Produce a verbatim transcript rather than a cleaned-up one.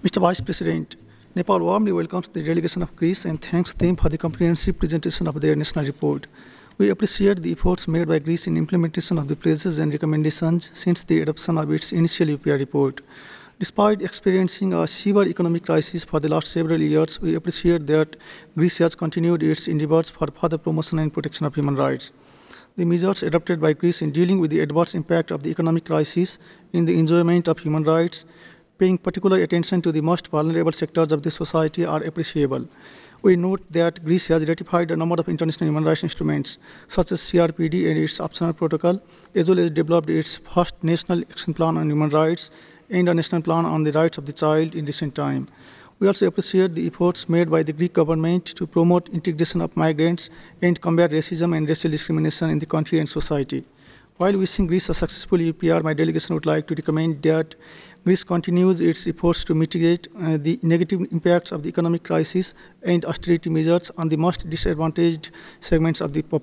Mister Vice President, Nepal warmly welcomes the delegation of Greece and thanks them for the comprehensive presentation of their national report. We appreciate the efforts made by Greece in implementation of the pledges and recommendations since the adoption of its initial U P R report. Despite experiencing a severe economic crisis for the last several years, we appreciate that Greece has continued its endeavors for further promotion and protection of human rights. The measures adopted by Greece in dealing with the adverse impact of the economic crisis in the enjoyment of human rights, paying particular attention to the most vulnerable sectors of the society, are appreciable. We note that Greece has ratified a number of international human rights instruments, such as C R P D and its optional protocol, as well as developed its first national action plan on human rights and a national plan on the rights of the child in recent time. We also appreciate the efforts made by the Greek government to promote integration of migrants and combat racism and racial discrimination in the country and society. While wishing Greece a successful U P R, my delegation would like to recommend that Greece continues its efforts to mitigate uh, the negative impacts of the economic crisis and austerity measures on the most disadvantaged segments of the population.